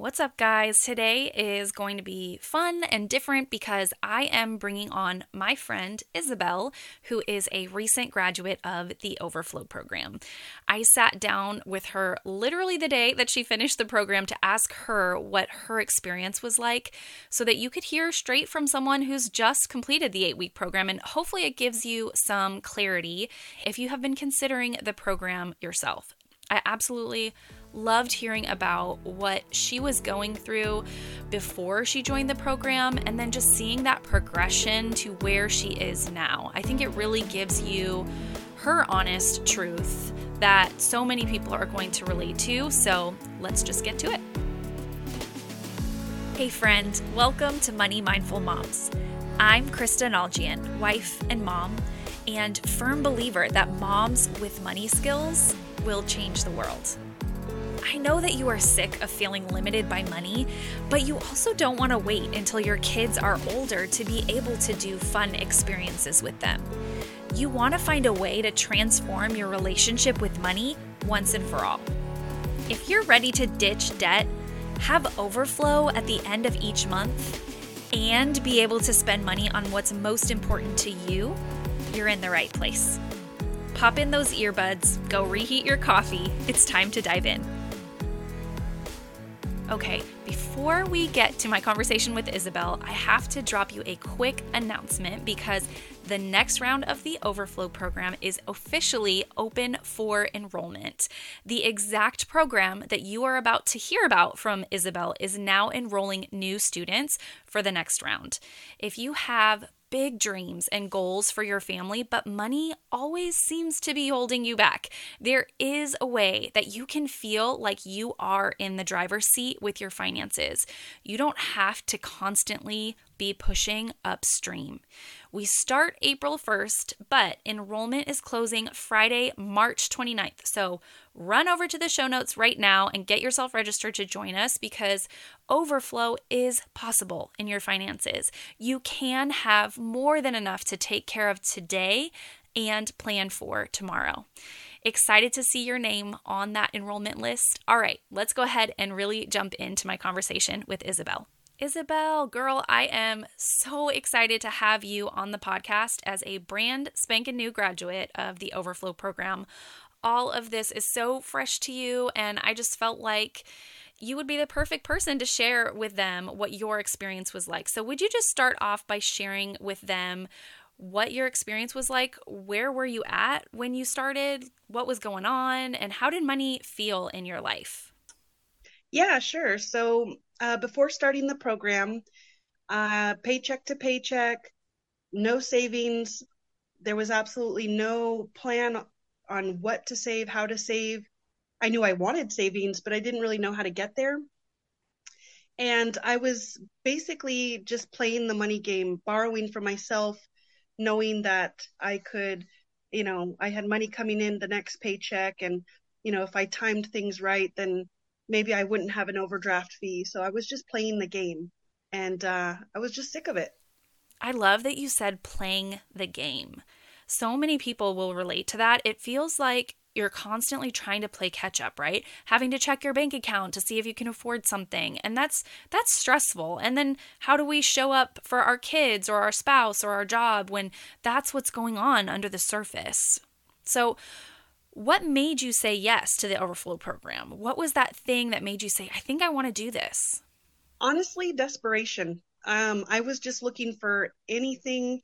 What's up, guys? Today is going to be fun and different because I am bringing on my friend Isabel, who is a recent graduate of the Overflow program. I sat down with her literally the day that she finished the program to ask her what her experience was like so that you could hear straight from someone who's just completed the 8-week program, and hopefully it gives you some clarity if you have been considering the program yourself. I absolutely loved hearing about what she was going through before she joined the program and then just seeing that progression to where she is now. I think it really gives you her honest truth that so many people are going to relate to. So let's just get to it. Hey friend, welcome to Money Mindful Moms. I'm Krista Nalgian, wife and mom, and firm believer that moms with money skills will change the world. I know that you are sick of feeling limited by money, but you also don't want to wait until your kids are older to be able to do fun experiences with them. You want to find a way to transform your relationship with money once and for all. If you're ready to ditch debt, have overflow at the end of each month, and be able to spend money on what's most important to you, you're in the right place. Pop in those earbuds, go reheat your coffee. It's time to dive in. Okay, before we get to my conversation with Isabel, I have to drop you a quick announcement because the next round of the Overflow program is officially open for enrollment. The exact program that you are about to hear about from Isabel is now enrolling new students for the next round. If you have big dreams and goals for your family, but money always seems to be holding you back, there is a way that you can feel like you are in the driver's seat with your finances. You don't have to constantly be pushing upstream. We start April 1st, but enrollment is closing Friday, March 29th. So run over to the show notes right now and get yourself registered to join us because overflow is possible in your finances. You can have more than enough to take care of today and plan for tomorrow. Excited to see your name on that enrollment list. All right, let's go ahead and really jump into my conversation with Isabel. Isabel, girl, I am so excited to have you on the podcast as a brand spanking new graduate of the Overflow program. All of this is so fresh to you, and I just felt like you would be the perfect person to share with them what your experience was like. So would you just start off by sharing with them what your experience was like? Where were you at when you started? What was going on? And how did money feel in your life? Yeah, sure. So before starting the program, paycheck to paycheck, no savings. There was absolutely no plan on what to save, how to save. I knew I wanted savings, but I didn't really know how to get there. And I was basically just playing the money game, borrowing from myself, knowing that I could, I had money coming in the next paycheck. And, if I timed things right, then maybe I wouldn't have an overdraft fee. So I was just playing the game, and I was just sick of it. I love that you said playing the game. So many people will relate to that. It feels like you're constantly trying to play catch up, right? Having to check your bank account to see if you can afford something. And that's stressful. And then how do we show up for our kids or our spouse or our job when that's what's going on under the surface? So what made you say yes to the Overflow program? What was that thing that made you say, I think I want to do this? Honestly, desperation. I was just looking for anything.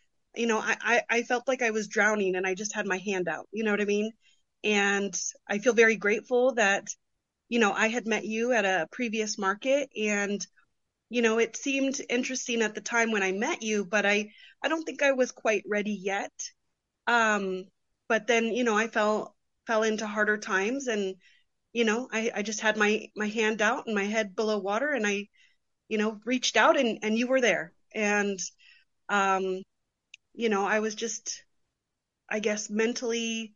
I felt like I was drowning and I just had my hand out. You know what I mean? And I feel very grateful that, I had met you at a previous market, and, it seemed interesting at the time when I met you, but I don't think I was quite ready yet. Um, but then, I fell into harder times, and, I just had my hand out and my head below water, and I, reached out, and you were there. And, um, I was just, I guess, mentally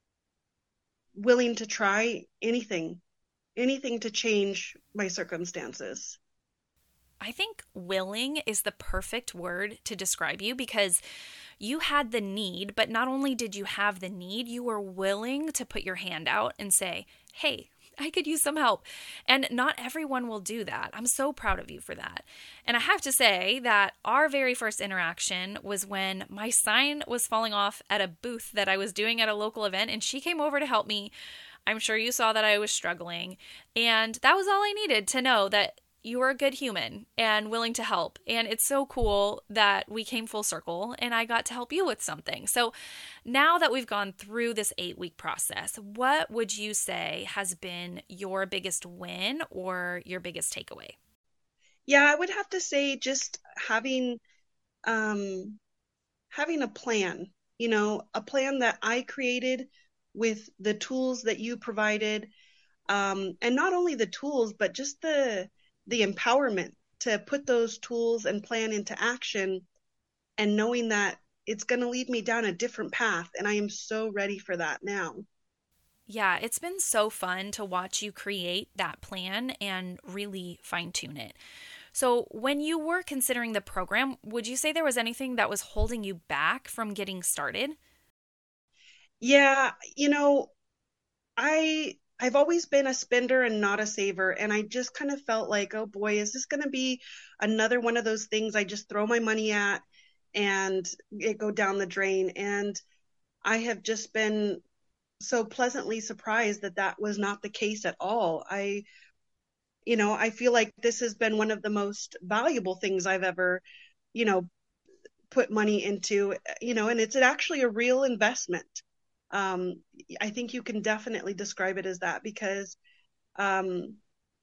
willing to try anything to change my circumstances. I think willing is the perfect word to describe you because you had the need, but not only did you have the need, you were willing to put your hand out and say, hey, I could use some help. And not everyone will do that. I'm so proud of you for that. And I have to say that our very first interaction was when my sign was falling off at a booth that I was doing at a local event, and she came over to help me. I'm sure you saw that I was struggling. And that was all I needed to know, that you are a good human and willing to help. And it's so cool that we came full circle and I got to help you with something. So now that we've gone through this 8-week process, what would you say has been your biggest win or your biggest takeaway? Yeah, I would have to say just having a plan, a plan that I created with the tools that you provided. And not only the tools, but just the empowerment to put those tools and plan into action, and knowing that it's going to lead me down a different path. And I am so ready for that now. Yeah, it's been so fun to watch you create that plan and really fine tune it. So, when you were considering the program, would you say there was anything that was holding you back from getting started? Yeah, I've always been a spender and not a saver, and I just kind of felt like, oh boy, is this going to be another one of those things I just throw my money at and it go down the drain? And I have just been so pleasantly surprised that that was not the case at all. I feel like this has been one of the most valuable things I've ever, you know, put money into, and it's actually a real investment. Um, I think you can definitely describe it as that because, um,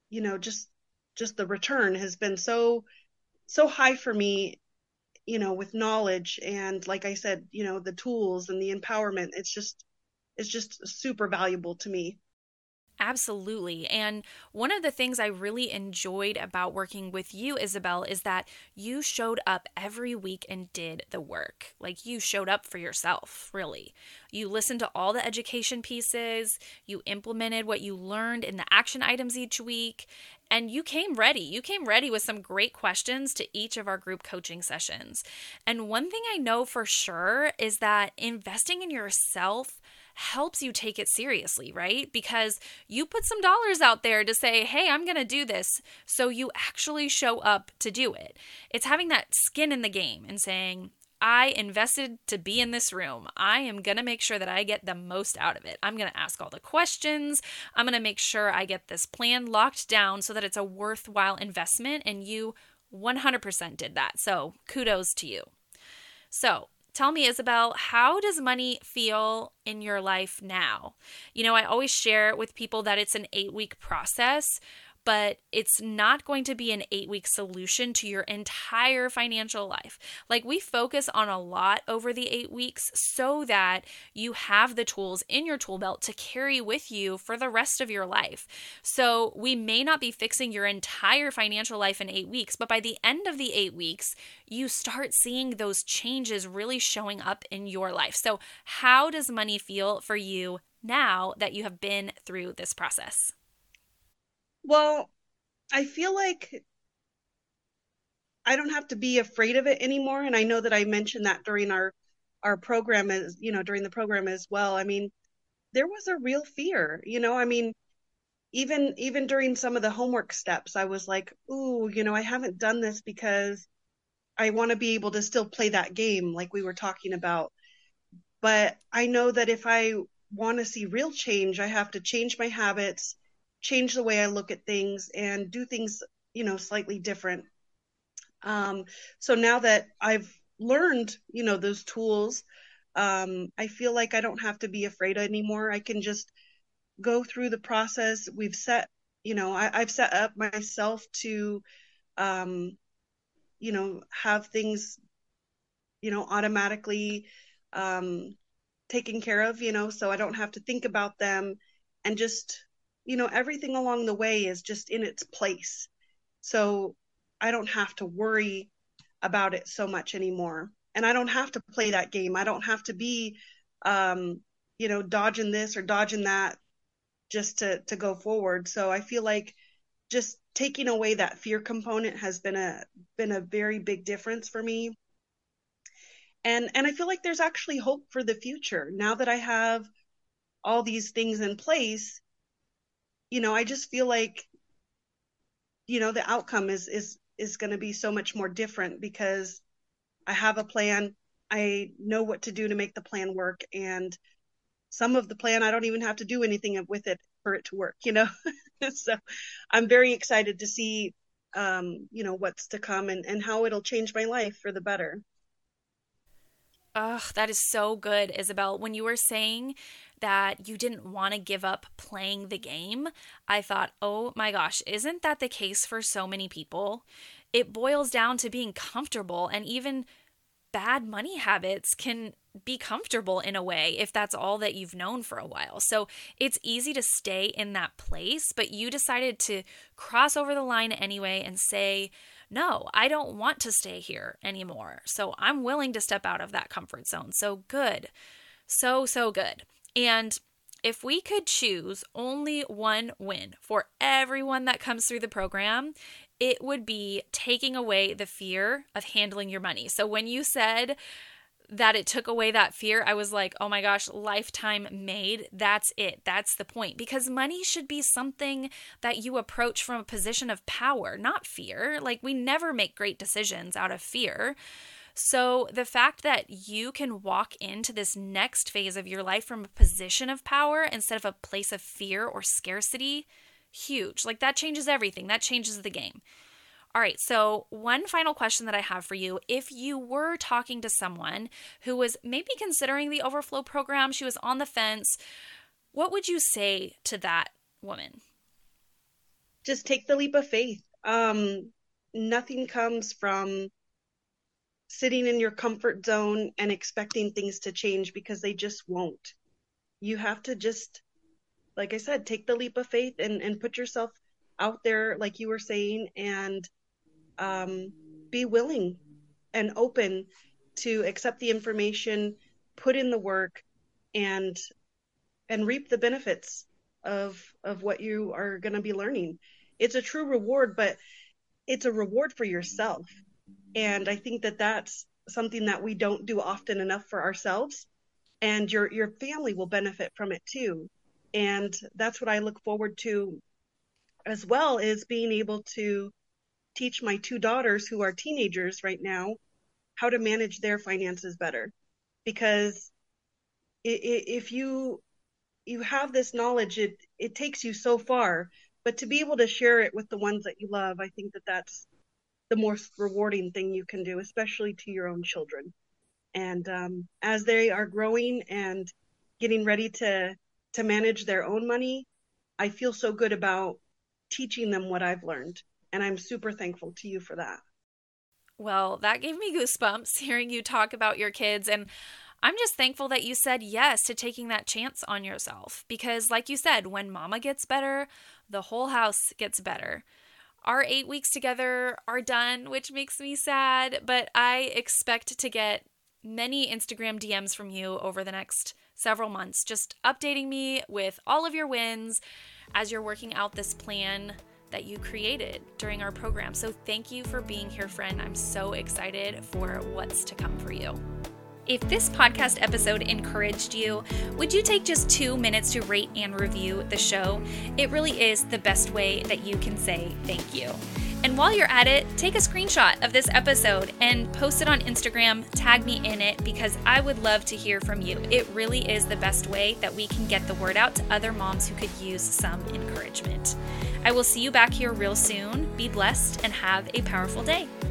just the return has been so high for me, with knowledge and, like I said, the tools and the empowerment. It's just super valuable to me. Absolutely. And one of the things I really enjoyed about working with you, Isabel, is that you showed up every week and did the work. Like you showed up for yourself, really. You listened to all the education pieces, you implemented what you learned in the action items each week, and you came ready. You came ready with some great questions to each of our group coaching sessions. And one thing I know for sure is that investing in yourself helps you take it seriously, right? Because you put some dollars out there to say, hey, I'm going to do this. So you actually show up to do it. It's having that skin in the game and saying, I invested to be in this room. I am going to make sure that I get the most out of it. I'm going to ask all the questions. I'm going to make sure I get this plan locked down so that it's a worthwhile investment. And you 100% did that. So kudos to you. So, tell me, Isabel, how does money feel in your life now? I always share with people that it's an 8-week process, but it's not going to be an 8-week solution to your entire financial life. Like we focus on a lot over the 8 weeks so that you have the tools in your tool belt to carry with you for the rest of your life. So we may not be fixing your entire financial life in 8 weeks, but by the end of the 8 weeks, you start seeing those changes really showing up in your life. So how does money feel for you now that you have been through this process? Well, I feel like I don't have to be afraid of it anymore. And I know that I mentioned that during our program, during the program as well. I mean, there was a real fear, I mean, even during some of the homework steps, I was like, ooh, I haven't done this because I want to be able to still play that game like we were talking about. But I know that if I want to see real change, I have to change my habits, change the way I look at things, and do things, slightly different. So now that I've learned, those tools, I feel like I don't have to be afraid anymore. I can just go through the process. I've set up myself to, um, have things, automatically, taken care of, so I don't have to think about them, and just, everything along the way is just in its place. So I don't have to worry about it so much anymore. And I don't have to play that game. I don't have to be, dodging this or dodging that just to go forward. So I feel like just taking away that fear component has been a very big difference for me. And I feel like there's actually hope for the future now that I have all these things in place. I just feel like, the outcome is going to be so much more different because I have a plan. I know what to do to make the plan work. And some of the plan, I don't even have to do anything with it for it to work. So I'm very excited to see, what's to come and how it'll change my life for the better. Ugh, that is so good, Isabel. When you were saying that you didn't want to give up playing the game, I thought, oh my gosh, isn't that the case for so many people? It boils down to being comfortable, and even bad money habits can be comfortable in a way if that's all that you've known for a while. So it's easy to stay in that place, but you decided to cross over the line anyway and say, no, I don't want to stay here anymore. So I'm willing to step out of that comfort zone. So good. So good. And if we could choose only one win for everyone that comes through the program, it would be taking away the fear of handling your money. So when you said that it took away that fear, I was like, oh my gosh, lifetime made. That's it. That's the point. Because money should be something that you approach from a position of power, not fear. Like, we never make great decisions out of fear. So the fact that you can walk into this next phase of your life from a position of power instead of a place of fear or scarcity, huge. Like, that changes everything. That changes the game. All right, so one final question that I have for you. If you were talking to someone who was maybe considering the Overflow program, she was on the fence, what would you say to that woman? Just take the leap of faith. Nothing comes from sitting in your comfort zone and expecting things to change, because they just won't. You have to just, like I said, take the leap of faith and put yourself out there, like you were saying, and be willing and open to accept the information, put in the work, and reap the benefits of what you are going to be learning. It's a true reward, but it's a reward for yourself. And I think that that's something that we don't do often enough for ourselves, and your family will benefit from it too. And that's what I look forward to as well, is being able to teach my two daughters, who are teenagers right now, how to manage their finances better. Because if you have this knowledge, it takes you so far, but to be able to share it with the ones that you love, I think that that's the most rewarding thing you can do, especially to your own children. And as they are growing and getting ready to manage their own money, I feel so good about teaching them what I've learned. And I'm super thankful to you for that. Well, that gave me goosebumps hearing you talk about your kids. And I'm just thankful that you said yes to taking that chance on yourself. Because like you said, when mama gets better, the whole house gets better. Our 8 weeks together are done, which makes me sad, but I expect to get many Instagram DMs from you over the next several months, just updating me with all of your wins as you're working out this plan that you created during our program. So thank you for being here, friend. I'm so excited for what's to come for you. If this podcast episode encouraged you, would you take just 2 minutes to rate and review the show? It really is the best way that you can say thank you. And while you're at it, take a screenshot of this episode and post it on Instagram, tag me in it, because I would love to hear from you. It really is the best way that we can get the word out to other moms who could use some encouragement. I will see you back here real soon. Be blessed and have a powerful day.